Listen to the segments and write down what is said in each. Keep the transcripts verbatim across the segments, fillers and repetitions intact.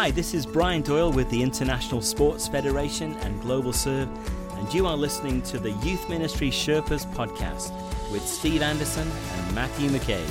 Hi, this is Brian Doyle with the International Sports Federation and Global Serve, and you are listening to the Youth Ministry Sherpas podcast with Steve Anderson and Matthew McCabe.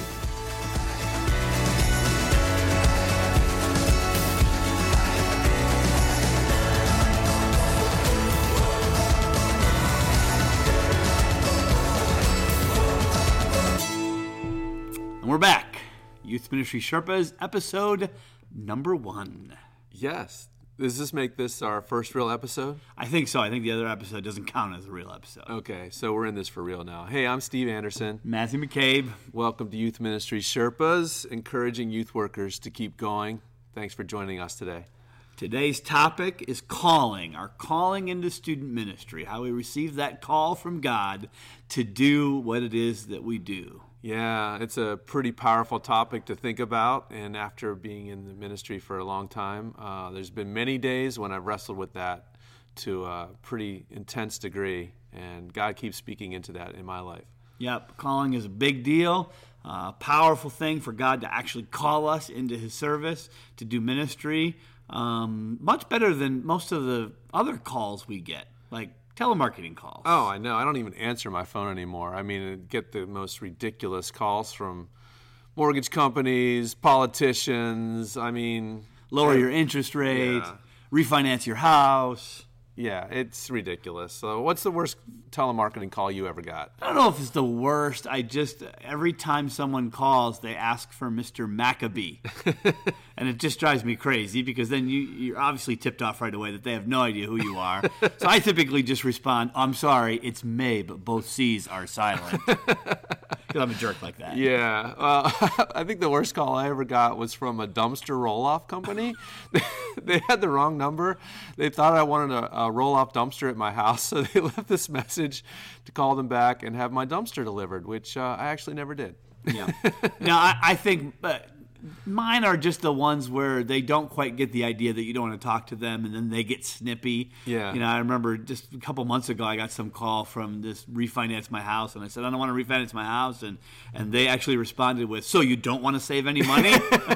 And we're back. Youth Ministry Sherpas, episode number one. Yes. Does this make this our first real episode? I think so. I think the other episode doesn't count as a real episode. Okay, so we're in this for real now. Hey, I'm Steve Anderson. Matthew McCabe. Welcome to Youth Ministry Sherpas, encouraging youth workers to keep going. Thanks for joining us today. Today's topic is calling, our calling into student ministry, how we receive that call from God to do what it is that we do. Yeah, it's a pretty powerful topic to think about, and after being in the ministry for a long time, uh, there's been many days when I've wrestled with that to a pretty intense degree, and God keeps speaking into that in my life. Yep, calling is a big deal, a uh, powerful thing for God to actually call us into His service, to do ministry, um, much better than most of the other calls we get, like telemarketing calls. Oh, I know. I don't even answer my phone anymore. I mean, I get the most ridiculous calls from mortgage companies, politicians. I mean, lower your interest rate, yeah. Refinance your house. Yeah, it's ridiculous. So what's the worst telemarketing call you ever got? I don't know if it's the worst. I just, every time someone calls, they ask for Mister Maccabee. And it just drives me crazy because then you, you're obviously tipped off right away that they have no idea who you are. So I typically just respond, I'm sorry, it's May, but both C's are silent. Because I'm a jerk like that. Yeah. Uh, I think the worst call I ever got was from a dumpster roll-off company. They had the wrong number. They thought I wanted a, a roll-off dumpster at my house, so they left this message to call them back and have my dumpster delivered, which uh, I actually never did. Yeah. Now, I, I think uh, mine are just the ones where they don't quite get the idea that you don't want to talk to them, and then they get snippy. Yeah. You know, I remember just a couple months ago, I got some call from this refinance my house, and I said, I don't want to refinance my house, and, and they actually responded with, so you don't want to save any money?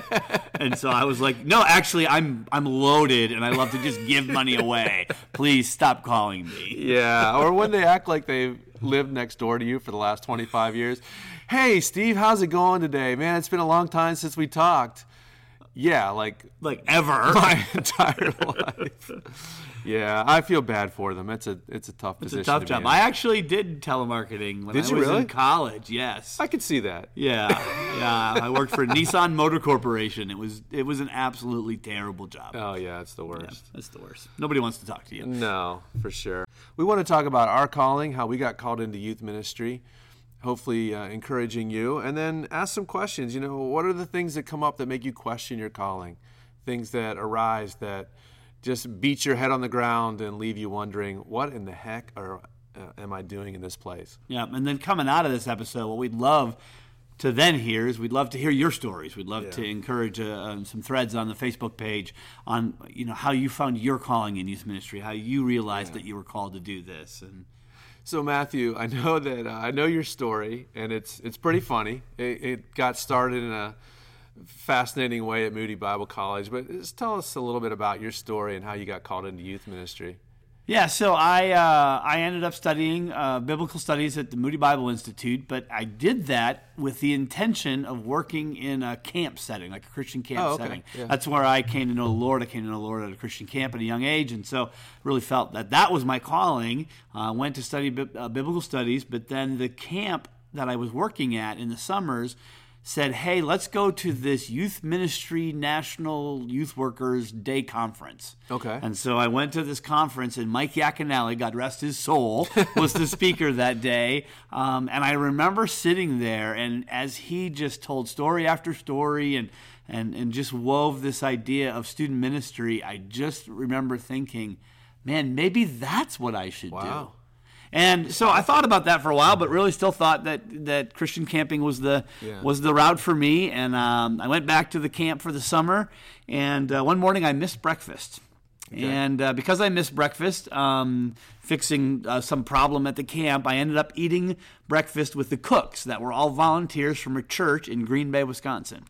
And so I was like, no, actually, I'm I'm loaded, and I love to just give money away. Please stop calling me. Yeah, or when they act like they've lived next door to you for the last twenty-five years. Hey, Steve, how's it going today? Man, it's been a long time since we talked. Yeah, like like ever. My entire life. Yeah, I feel bad for them. It's a it's a tough it's position. It's a tough to job. Be in. I actually did telemarketing when did I you was really? in college. Yes, I could see that. Yeah, yeah. I worked for Nissan Motor Corporation. It was it was an absolutely terrible job. Oh yeah, it's the worst. Yeah, it's the worst. Nobody wants to talk to you. No, for sure. We want to talk about our calling, how we got called into youth ministry. Hopefully uh, encouraging you, and then ask some questions. You know, what are the things that come up that make you question your calling? Things that arise that just beat your head on the ground and leave you wondering, what in the heck are, uh, am I doing in this place? Yeah, and then coming out of this episode, what we'd love to then hear is we'd love to hear your stories. We'd love yeah. to encourage uh, um, some threads on the Facebook page on, you know, how you found your calling in youth ministry, how you realized yeah. that you were called to do this. And so Matthew, I know that uh, I know your story, and it's it's pretty funny. It, it got started in a fascinating way at Moody Bible College, but just tell us a little bit about your story and how you got called into youth ministry. Yeah, so I uh, I ended up studying uh, biblical studies at the Moody Bible Institute, but I did that with the intention of working in a camp setting, like a Christian camp oh, okay. setting. Yeah. That's where I came to know the Lord. I came to know the Lord at a Christian camp at a young age, and so really felt that that was my calling. I uh, went to study bi- uh, biblical studies, but then the camp that I was working at in the summers said, hey, let's go to this Youth Ministry National Youth Workers Day Conference. Okay. And so I went to this conference, and Mike Yaconelli, God rest his soul, was the speaker that day. Um, and I remember sitting there, and as he just told story after story and, and, and just wove this idea of student ministry, I just remember thinking, man, maybe that's what I should wow. do. And so I thought about that for a while, but really still thought that, that Christian camping was the yeah. was the route for me. And um, I went back to the camp for the summer, and uh, one morning I missed breakfast. Okay. And uh, because I missed breakfast, um, fixing uh, some problem at the camp, I ended up eating breakfast with the cooks that were all volunteers from a church in Green Bay, Wisconsin.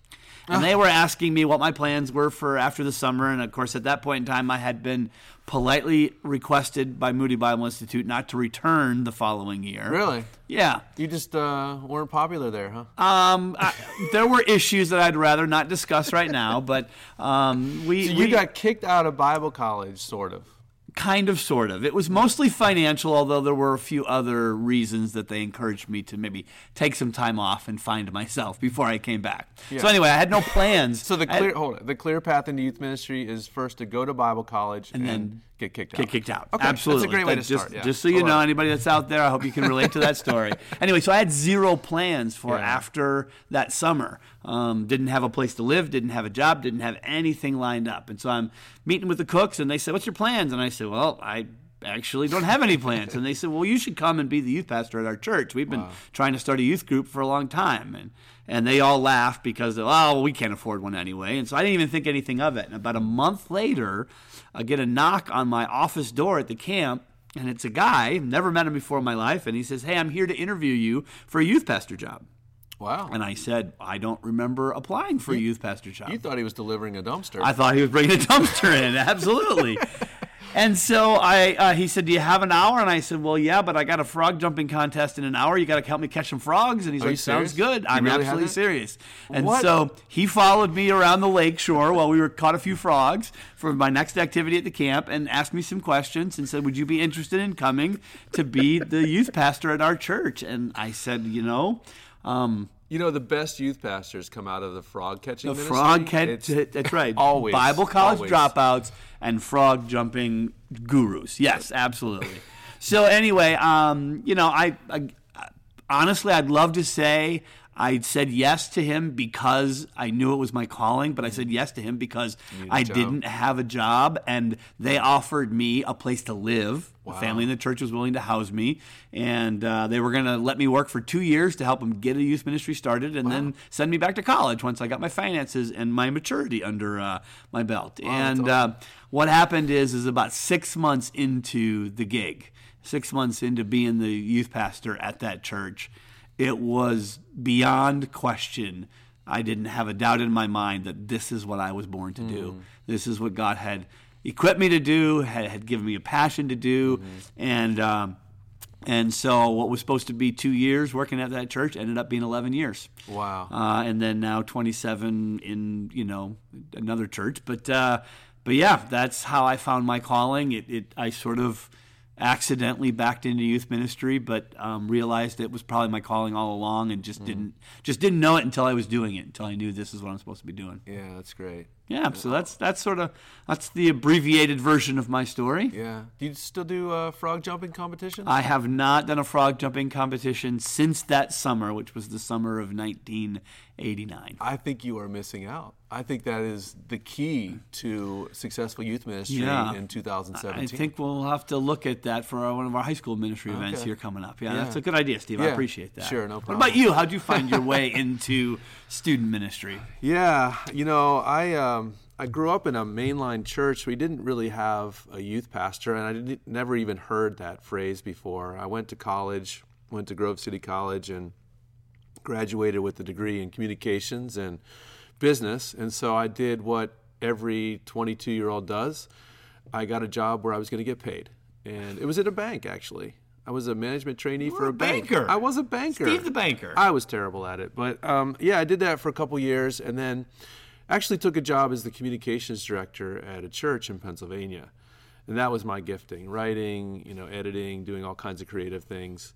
And they were asking me what my plans were for after the summer. And, of course, at that point in time, I had been politely requested by Moody Bible Institute not to return the following year. Really? Yeah. You just uh, weren't popular there, huh? Um, I, there were issues that I'd rather not discuss right now, but um, we... So you we, got kicked out of Bible college, sort of. Kind of, sort of. It was mostly financial, although there were a few other reasons that they encouraged me to maybe take some time off and find myself before I came back. Yeah. So anyway, I had no plans. So the clear, had, hold on, the clear path into youth ministry is first to go to Bible college and, and then get kicked out. Get kicked out. Okay. Absolutely. That's a great way that, to just, start. Yeah. Just so you know, anybody that's out there, I hope you can relate to that story. Anyway, so I had zero plans for yeah. after that summer. Um, didn't have a place to live, didn't have a job, didn't have anything lined up. And so I'm meeting with the cooks, and they said, "What's your plans?" And I said, "Well, I actually don't have any plans." And they said, "Well, you should come and be the youth pastor at our church. We've been wow. trying to start a youth group for a long time." And and they all laughed because, oh, well, we can't afford one anyway. And so I didn't even think anything of it. And about a month later, I get a knock on my office door at the camp, and it's a guy, never met him before in my life, and he says, "Hey, I'm here to interview you for a youth pastor job." Wow. And I said, "I don't remember applying for you, a youth pastor job." You thought he was delivering a dumpster. I thought he was bringing a dumpster in, absolutely. And so I, uh, he said, "Do you have an hour?" And I said, "Well, yeah, but I got a frog jumping contest in an hour. You got to help me catch some frogs." And he's Are like, "Sounds good." I'm really absolutely serious. And what? so he followed me around the lake shore while we were caught a few frogs for my next activity at the camp and asked me some questions and said, "Would you be interested in coming to be the youth pastor at our church?" And I said, you know, um, You know, the best youth pastors come out of the frog catching the ministry. frog catch, that's right. Always. Bible college always. dropouts and frog jumping gurus. Yes, absolutely. So anyway, um, you know, I, I honestly, I'd love to say I said yes to him because I knew it was my calling, but I said yes to him because I didn't have a job, and they offered me a place to live. Wow. The family in the church was willing to house me, and uh, they were going to let me work for two years to help them get a youth ministry started, and wow. then send me back to college once I got my finances and my maturity under uh, my belt. Wow, and awesome. uh, what happened is, is about six months into the gig, six months into being the youth pastor at that church, it was beyond question. I didn't have a doubt in my mind that this is what I was born to do. Mm. This is what God had equipped me to do, had, had given me a passion to do. Mm-hmm. And um, and so what was supposed to be two years working at that church ended up being eleven years. Wow. Uh, and then now twenty-seven in, you know, another church. But, uh, but yeah, that's how I found my calling. It, it I sort of accidentally backed into youth ministry, but um, realized it was probably my calling all along, and just mm. didn't just didn't know it until I was doing it, until I knew this is what I'm supposed to be doing. Yeah, that's great. Yeah, so that's that's sort of that's the abbreviated version of my story. Yeah. Do you still do uh, frog jumping competitions? I have not done a frog jumping competition since that summer, which was the summer of nineteen eighty-nine. I think you are missing out. I think that is the key to successful youth ministry yeah. in two thousand seventeen. I think we'll have to look at that for our, one of our high school ministry okay. events here coming up. Yeah, yeah, that's a good idea, Steve. Yeah. I appreciate that. Sure, no problem. What about you? How'd you find your way into student ministry? Yeah, you know, I um, I grew up in a mainline church. We didn't really have a youth pastor, and I didn't, never even heard that phrase before. I went to college, went to Grove City College, and graduated with a degree in communications and business. And so I did what every twenty-two-year-old does. I got a job where I was going to get paid, and it was at a bank, actually. I was a management trainee you for a, a bank. banker. I was a banker. Steve the banker. I was terrible at it. But um, yeah, I did that for a couple years, and then actually took a job as the communications director at a church in Pennsylvania. And that was my gifting, writing, you know, editing, doing all kinds of creative things.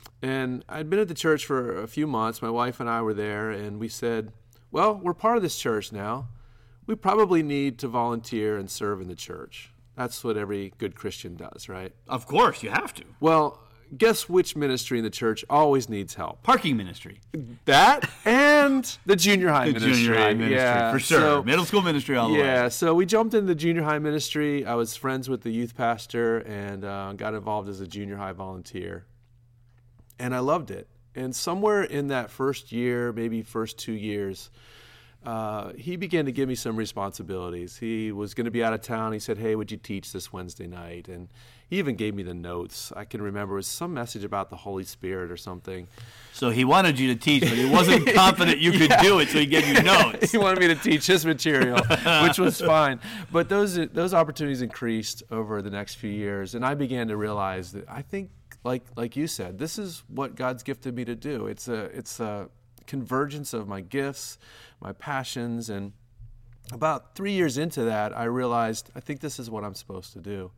And I'd been at the church for a few months. My wife and I were there, and we said, well, we're part of this church now. We probably need to volunteer and serve in the church. That's what every good Christian does, right? Of course, you have to. Well, guess which ministry in the church always needs help? Parking ministry. That and the junior high the ministry. junior high ministry, yeah. for sure. So, middle school ministry all the way. Yeah, so we jumped into the junior high ministry. I was friends with the youth pastor and uh, got involved as a junior high volunteer. And I loved it. And somewhere in that first year, maybe first two years, uh, he began to give me some responsibilities. He was going to be out of town. He said, hey, would you teach this Wednesday night? And he even gave me the notes. I can remember it was some message about the Holy Spirit or something. So he wanted you to teach, but he wasn't confident you could Yeah. do it, so he gave you notes. He wanted me to teach his material, which was fine. But those those opportunities increased over the next few years, and I began to realize that I think, like like you said, this is what God's gifted me to do. It's a it's a convergence of my gifts, my passions, and about three years into that, I realized I think this is what I'm supposed to do.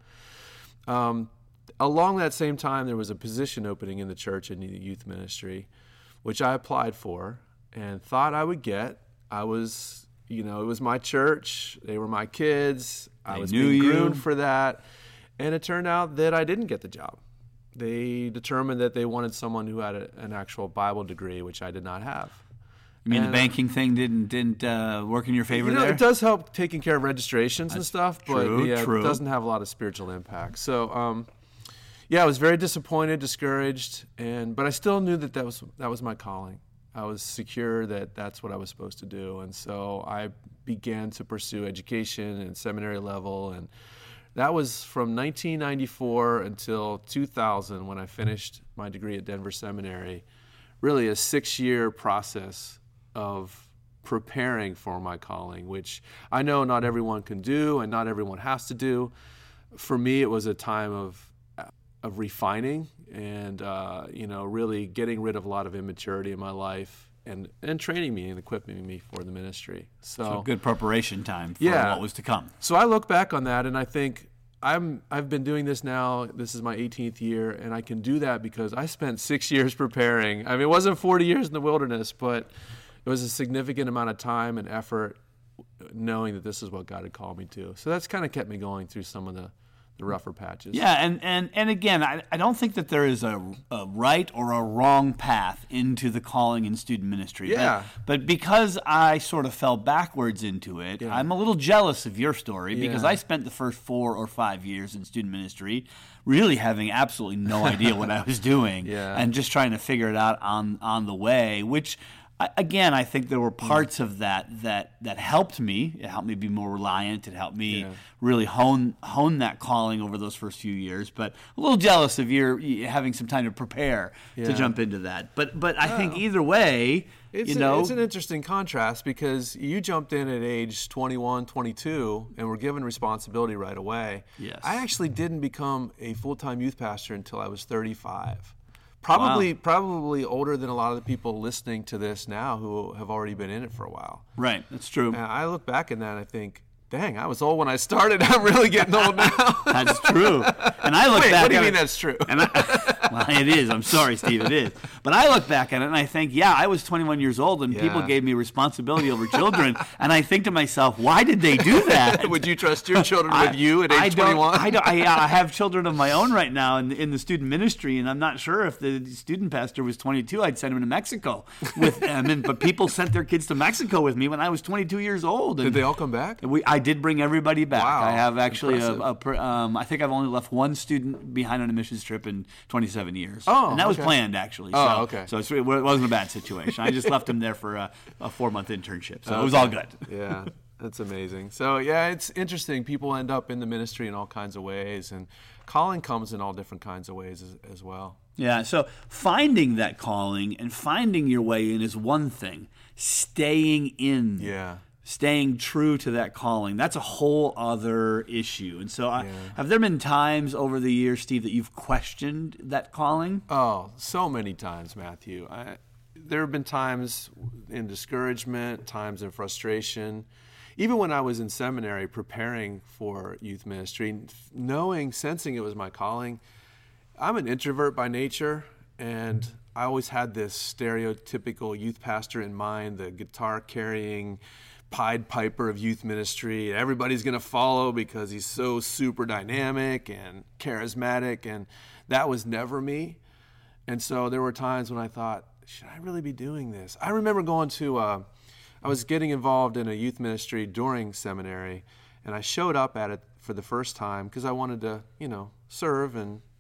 Um, along that same time, there was a position opening in the church in the youth ministry, which I applied for and thought I would get. I was, you know, it was my church. They were my kids. I They was knew being you. groomed for that. And it turned out that I didn't get the job. They determined that they wanted someone who had a, an actual Bible degree, which I did not have. You mean And, the uh, banking thing didn't didn't uh, work in your favor You know, there? it does help taking care of registrations and stuff, but true, yeah, true. it doesn't have a lot of spiritual impact. So, um, yeah, I was very disappointed, discouraged, and but I still knew that that was that was my calling. I was secure that that's what I was supposed to do, and so I began to pursue education and seminary level, and that was from nineteen ninety-four until two thousand when I finished my degree at Denver Seminary. Really, a six-year process of preparing for my calling, which I know not everyone can do and not everyone has to do. For me, it was a time of of refining and uh, you know, really getting rid of a lot of immaturity in my life and and training me and equipping me for the ministry. So, So good preparation time for Yeah. what was to come. so I look back on that and I think I'm I've been doing this now. This is my eighteenth year, and I can do that because I spent six years preparing. I mean, it wasn't forty years in the wilderness, but it was a significant amount of time and effort, knowing that this is what God had called me to. So that's kind of kept me going through some of the, the rougher patches. Yeah, and, and, and again, I, I don't think that there is a, a right or a wrong path into the calling in student ministry. Yeah. But, but because I sort of fell backwards into it, Yeah. I'm a little jealous of your story because Yeah. I spent the first four or five years in student ministry really having absolutely no idea what I was doing Yeah. and just trying to figure it out on, on the way, which... I- Again, I think there were parts of that that that helped me. It helped me be more reliant. It helped me Yeah. really hone hone that calling over those first few years. But a little jealous of your you having some time to prepare to Yeah. jump into that. But but I think Well, either way, It's, you a- know, it's an interesting contrast because you jumped in at age twenty-one, twenty-two, and were given responsibility right away. Yes. I actually didn't become a full-time youth pastor until I was thirty-five. Probably, Wow. probably older than a lot of the people listening to this now who have already been in it for a while. right? That's true. And I look back at that and I think, dang, I was old when I started. I'm really getting old now. That's true. And I look Wait, back what do you at mean it- that's true? And I, well, it is. I'm sorry, Steve. It is. But I look back at it and I think, yeah, I was twenty-one years old and people Yeah. gave me responsibility over children, and I think to myself, why did they do that? Would you trust your children I- with you at I age don't- twenty-one? I, don't, I, I have children of my own right now in, in the student ministry, and I'm not sure if the student pastor was twenty-two, I'd send him to Mexico with them. And, but people sent their kids to Mexico with me when I was twenty-two years old. And Did they all come back? we, I did bring everybody back. Wow, I have actually a, impressive. a per- um, I think I've only left one student behind on a missions trip in twenty-seven years. Oh, and that was okay. planned actually. Oh, so, okay. So it's, it wasn't a bad situation. I just left him there for a, a four-month internship, so it was Okay. all good. Yeah, that's amazing. So yeah, it's interesting. People end up in the ministry in all kinds of ways, and calling comes in all different kinds of ways as, as well. Yeah, so finding that calling and finding your way in is one thing. Staying in, Yeah. staying true to that calling, that's a whole other issue. And so I, Yeah. have there been times over the years, Steve, that you've questioned that calling? Oh, so many times, Matthew. I, there have been times in discouragement, times in frustration. Even when I was in seminary preparing for youth ministry, knowing, sensing it was my calling, I'm an introvert by nature, and I always had this stereotypical youth pastor in mind, the guitar-carrying Pied Piper of youth ministry. Everybody's going to follow because he's so super dynamic and charismatic, and that was never me. And so there were times when I thought, should I really be doing this? I remember going to, uh, I was getting involved in a youth ministry during seminary, and I showed up at it for the first time because I wanted to, you know, serve and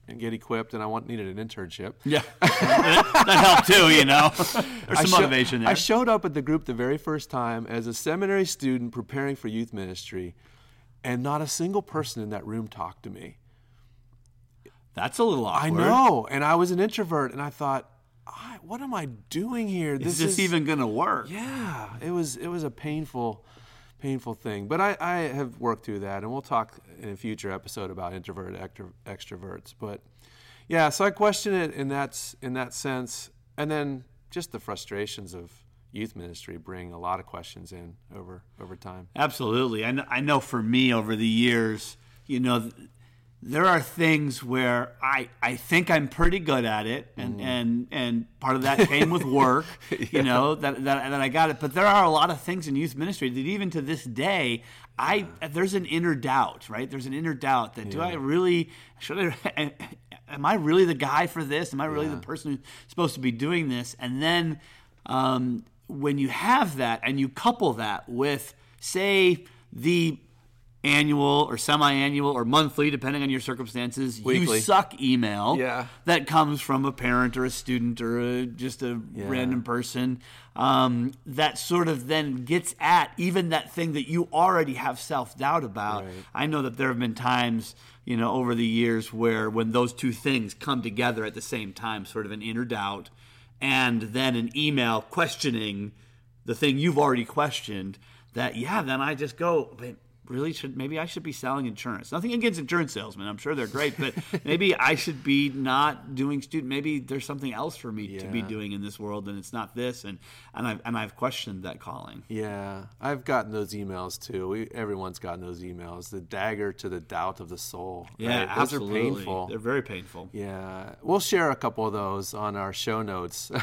and get equipped, and I want needed an internship. Yeah, that, that helped too, you know. There's some I motivation sho- there. I showed up at the group the very first time as a seminary student preparing for youth ministry, and not a single person in that room talked to me. That's a little awkward. I know, and I was an introvert, and I thought, I, what am I doing here? Is this is, even going to work? Yeah, it was it was a painful, painful thing. But I, I have worked through that, and we'll talk in a future episode about introvert extro, extroverts. But yeah, so I question it in that in that sense, and then just the frustrations of youth ministry bring a lot of questions in over over time. Absolutely. I know, I know for me over the years, you know, there are things where I, I think I'm pretty good at it, and, mm. and, and part of that came with work, yeah. you know, that, that that I got it. But there are a lot of things in youth ministry that even to this day, I there's an inner doubt, right? There's an inner doubt that, yeah. do I really, should I, am I really the guy for this? Am I really yeah. the person who's supposed to be doing this? And then um, when you have that and you couple that with, say, the annual or semi-annual or monthly, depending on your circumstances, Weekly. you suck email yeah. that comes from a parent or a student or a, just a yeah. random person um, that sort of then gets at even that thing that you already have self-doubt about. Right. I know that there have been times, you know, over the years where when those two things come together at the same time, sort of an inner doubt and then an email questioning the thing you've already questioned, that, yeah, then I just go, really should maybe I should be selling insurance. Nothing against insurance salesmen. I'm sure they're great, but maybe I should be not doing student. Maybe there's something else for me yeah. to be doing in this world, and it's not this. And and I've and I've questioned that calling. Yeah, I've gotten those emails too. We, everyone's gotten those emails. The dagger to the doubt of the soul. Yeah, right? Those absolutely. are painful. They're very painful. Yeah, we'll share a couple of those on our show notes.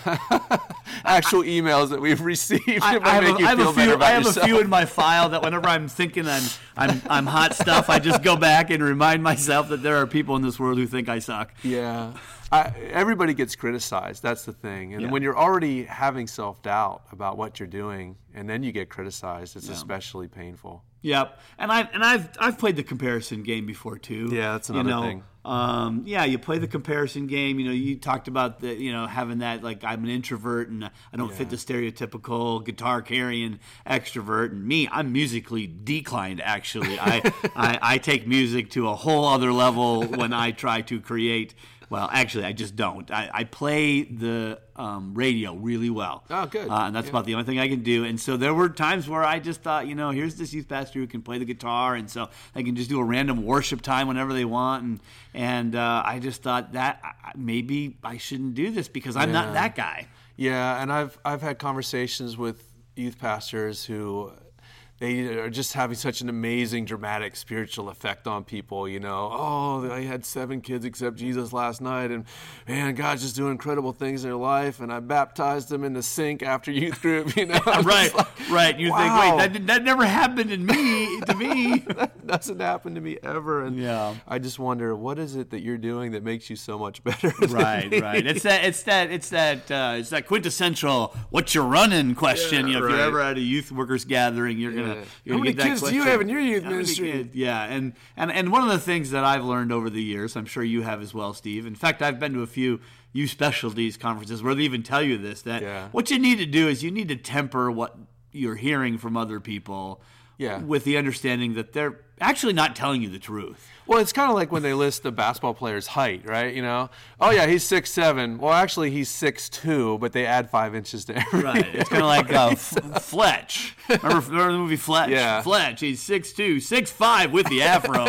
Actual emails that we've received. I, I have, a, I have, a, few, I have a few in my file that whenever I'm thinking I'm I'm I'm hot stuff, I just go back and remind myself that there are people in this world who think I suck. Yeah. I, everybody gets criticized. That's the thing. And yeah. when you're already having self-doubt about what you're doing, and then you get criticized, it's yeah. especially painful. Yep. And I've and I've I've played the comparison game before too. Yeah, that's another you know, thing. Um, yeah, you play the comparison game. You know, you talked about the you know having that, like, I'm an introvert and I don't yeah. fit the stereotypical guitar carrying extrovert. And me, I'm musically declined. Actually, I, I I take music to a whole other level when I try to create. Well, actually, I just don't. I, I play the um, radio really well. Oh, good. Uh, and that's yeah. about the only thing I can do. And so there were times where I just thought, you know, here's this youth pastor who can play the guitar, and so they can just do a random worship time whenever they want. And and uh, I just thought that maybe I shouldn't do this because I'm yeah. not that guy. Yeah, and I've I've had conversations with youth pastors who they are just having such an amazing, dramatic, spiritual effect on people, you know. Oh, I had seven kids accept Jesus last night, and man, God's just doing incredible things in their life, and I baptized them in the sink after youth group, you know. right, like, right. You wow. think, wait, that, that never happened in me, to me. That doesn't happen to me ever, and yeah. I just wonder, what is it that you're doing that makes you so much better? Right, me? right. It's that, it's that, it's that, uh, it's that quintessential "what you running" question. Yeah, you know, right. if you're ever at a youth workers gathering, you're yeah. gonna. You're How gonna many get that kids question. do you have in your youth How many ministry? kids? Yeah, and, and and one of the things that I've learned over the years, I'm sure you have as well, Steve. In fact, I've been to a few youth specialties conferences where they even tell you this, that yeah. what you need to do is you need to temper what you're hearing from other people yeah. with the understanding that they're actually not telling you the truth. Well, it's kind of like when they list the basketball player's height, right? You know, oh yeah, he's six seven. Well, actually, he's six two, but they add five inches to every. Right. It's kind of like uh, F- Fletch. Remember, remember the movie Fletch? Yeah. Fletch. He's six two, six five with the afro.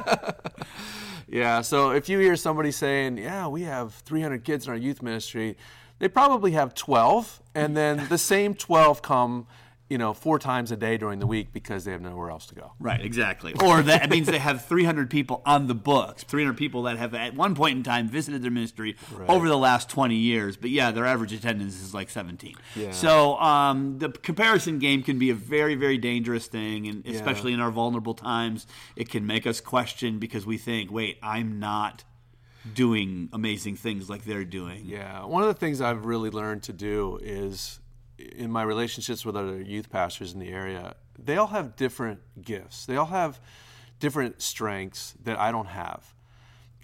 Yeah. So if you hear somebody saying, "Yeah, we have three hundred kids in our youth ministry," they probably have twelve, and then the same twelve come, you know, four times a day during the week because they have nowhere else to go. Right, exactly. Or that means they have three hundred people on the books, three hundred people that have at one point in time visited their ministry right. over the last twenty years. But yeah, their average attendance is like seventeen. Yeah. So um, the comparison game can be a very, very dangerous thing, and especially yeah. in our vulnerable times, it can make us question because we think, wait, I'm not doing amazing things like they're doing. Yeah. One of the things I've really learned to do is, in my relationships with other youth pastors in the area, they all have different gifts. They all have different strengths that I don't have.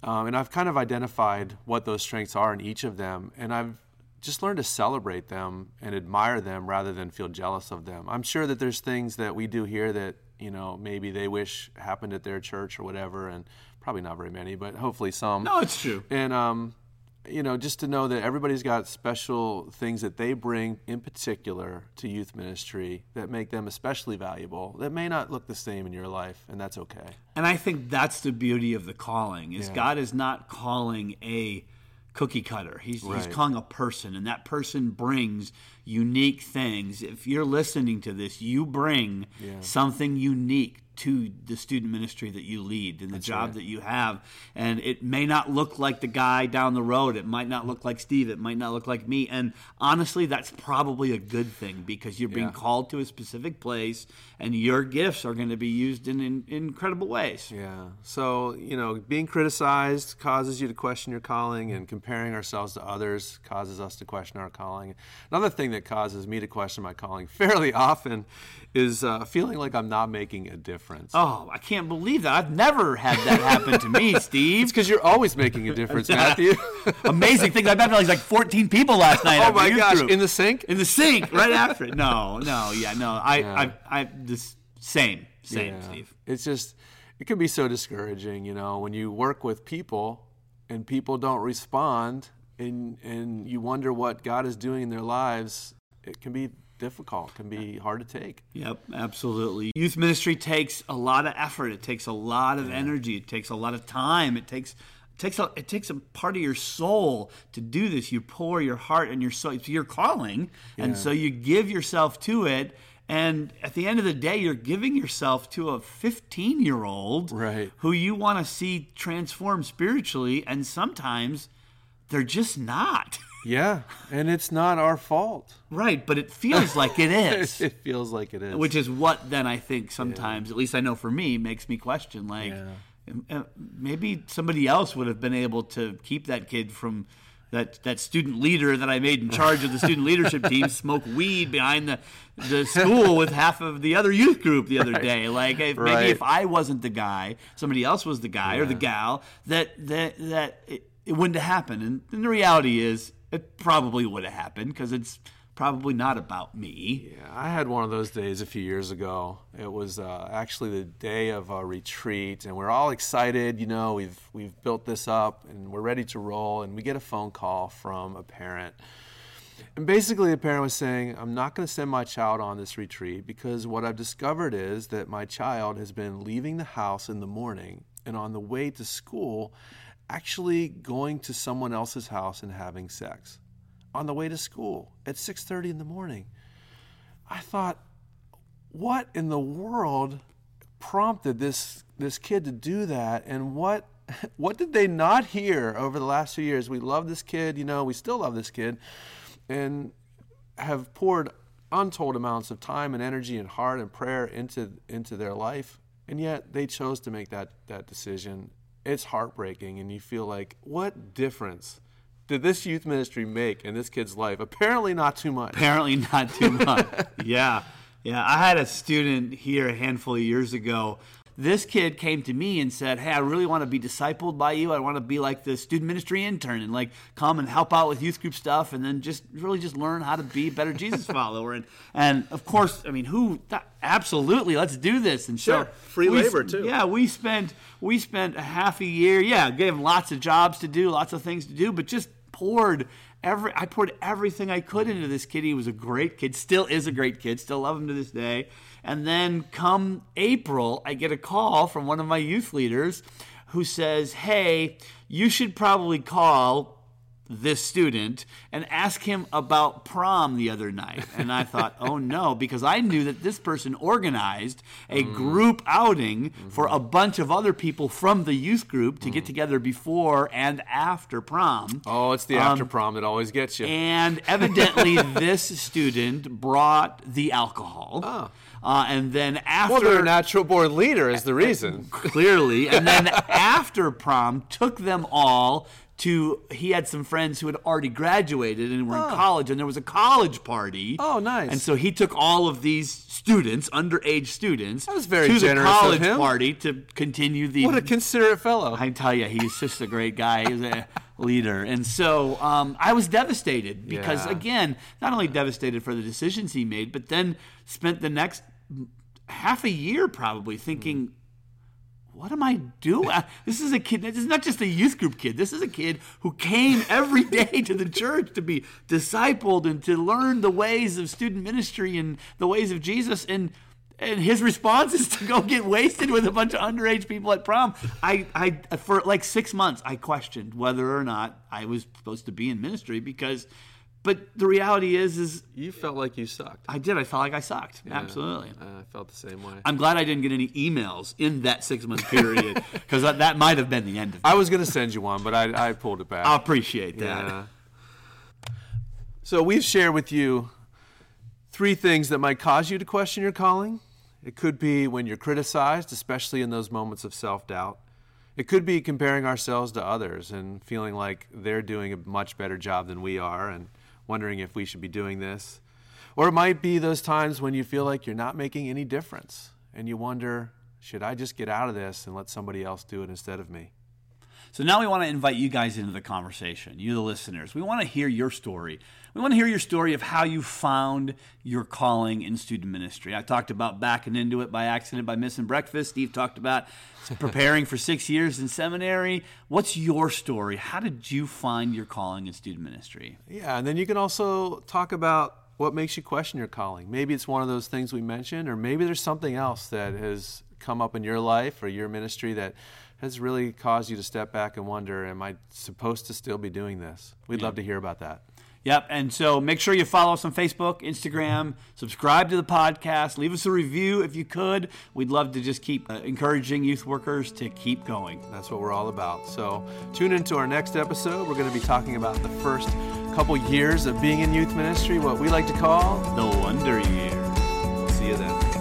Um, and I've kind of identified what those strengths are in each of them, and I've just learned to celebrate them and admire them rather than feel jealous of them. I'm sure that there's things that we do here that, you know, maybe they wish happened at their church or whatever, and probably not very many, but hopefully some. No, it's true. And, um, you know, just to know that everybody's got special things that they bring in particular to youth ministry that make them especially valuable, that may not look the same in your life, and that's okay. And I think that's the beauty of the calling, is Yeah. God is not calling a cookie cutter. He's, Right. he's calling a person, and that person brings unique things. If you're listening to this, you bring Yeah. something unique to the student ministry that you lead and the That's job right. that you have. And it may not look like the guy down the road. It might not look like Steve. It might not look like me. And honestly, that's probably a good thing, because you're being Yeah. called to a specific place, and your gifts are going to be used in, in, in incredible ways. Yeah. So, you know, being criticized causes you to question your calling, and comparing ourselves to others causes us to question our calling. Another thing that causes me to question my calling fairly often is uh, feeling like I'm not making a difference. Oh, I can't believe that. I've never had that happen to me, Steve. It's because you're always making a difference, Matthew. Amazing thing. I baptized like fourteen people last night. Oh after my youth gosh, group. in the sink? In the sink, right after it. No, no, yeah, no. I, Yeah. I, I, this same, same, Yeah. Steve. It's just, it can be so discouraging, you know, when you work with people and people don't respond, and and you wonder what God is doing in their lives. It can be difficult, can be hard to take. Yep, absolutely. Youth ministry takes a lot of effort. It takes a lot of energy. It takes a lot of time. It takes it takes a, it takes a part of your soul to do this. You pour your heart and your soul. It's your calling, and Yeah. so you give yourself to it. And at the end of the day, you're giving yourself to a fifteen-year-old Right. who you want to see transform spiritually, and sometimes they're just not. Yeah, and it's not our fault. Right, but it feels like it is. It feels like it is. Which is what then I think sometimes, at least I know for me, makes me question, like, Yeah. uh, maybe somebody else would have been able to keep that kid from that that student leader that I made in charge of the student leadership team smoke weed behind the the school with half of the other youth group the other Right. day. Like, if, Right. maybe if I wasn't the guy, somebody else was the guy or the Yeah. gal, that that that it, it wouldn't have happened. And, and the reality is, it probably would have happened, because it's probably not about me. Yeah, I had one of those days a few years ago. It was uh, actually the day of a retreat, and we're all excited. You know, we've we've built this up, and we're ready to roll. And we get a phone call from a parent, and basically the parent was saying, "I'm not going to send my child on this retreat because what I've discovered is that my child has been leaving the house in the morning, and on the way to school, actually going to someone else's house and having sex." On the way to school at six thirty in the morning. I thought, what in the world prompted this this kid to do that, and what what did they not hear over the last few years? We love this kid, you know, we still love this kid, and have poured untold amounts of time and energy and heart and prayer into into their life, and yet they chose to make that that decision. It's heartbreaking, and you feel like, what difference did this youth ministry make in this kid's life? Apparently not too much. Apparently not too much. Yeah. Yeah. I had a student here a handful of years ago. This kid came to me and said, "Hey, I really want to be discipled by you. I want to be like the student ministry intern and like come and help out with youth group stuff, and then just really just learn how to be a better Jesus follower." And and of course, I mean, who? That, absolutely, let's do this. And Sure. so Free we- labor, too. Yeah, we spent we spent a half a year. Yeah, gave him lots of jobs to do, lots of things to do, but just poured every I poured everything I could into this kid. He was a great kid, still is a great kid, still love him to this day. And then come April, I get a call from one of my youth leaders who says, "Hey, you should probably call this student and ask him about prom the other night." And I thought, oh no, because I knew that this person organized a Mm. group outing Mm-hmm. for a bunch of other people from the youth group to Mm. get together before and after prom. Oh, it's the Um, after prom that always gets you. And evidently this student brought the alcohol. Oh. Uh, and then after... Well, their natural born leader is the reason. Clearly. And then after prom, took them all to he had some friends who had already graduated and were Oh. in college, and there was a college party. Oh, nice. And so he took all of these students, underage students, That was very to the generous of college him. party to continue the. What a considerate fellow. I tell you, he's just a great guy. He's a leader. And so um, I was devastated because, Yeah. again, not only devastated for the decisions he made, but then spent the next half a year probably thinking, what am I doing? This is a kid. This is not just a youth group kid. This is a kid who came every day to the church to be discipled and to learn the ways of student ministry and the ways of Jesus. And and his response is to go get wasted with a bunch of underage people at prom. I, I for like six months, I questioned whether or not I was supposed to be in ministry because. But the reality is, is You felt like you sucked. I did. I felt like I sucked. Yeah. Absolutely. Uh, I felt the same way. I'm glad I didn't get any emails in that six-month period because that, that might have been the end of it. I was going to send you one, but I, I pulled it back. I appreciate that. Yeah. So we've shared with you three things that might cause you to question your calling. It could be when you're criticized, especially in those moments of self-doubt. It could be comparing ourselves to others and feeling like they're doing a much better job than we are and wondering if we should be doing this. Or it might be those times when you feel like you're not making any difference and you wonder, should I just get out of this and let somebody else do it instead of me? So now we want to invite you guys into the conversation, you the listeners. We want to hear your story. We want to hear your story of how you found your calling in student ministry. I talked about backing into it by accident by missing breakfast. Steve talked about preparing for six years in seminary. What's your story? How did you find your calling in student ministry? Yeah, and then you can also talk about what makes you question your calling. Maybe it's one of those things we mentioned, or maybe there's something else that has come up in your life or your ministry that has really caused you to step back and wonder, am I supposed to still be doing this? We'd Yeah. love to hear about that. Yep, and so make sure you follow us on Facebook, Instagram, subscribe to the podcast, leave us a review if you could. We'd love to just keep uh, encouraging youth workers to keep going. That's what we're all about. So tune into our next episode. We're going to be talking about the first couple years of being in youth ministry, what we like to call The Wonder Years. See you then.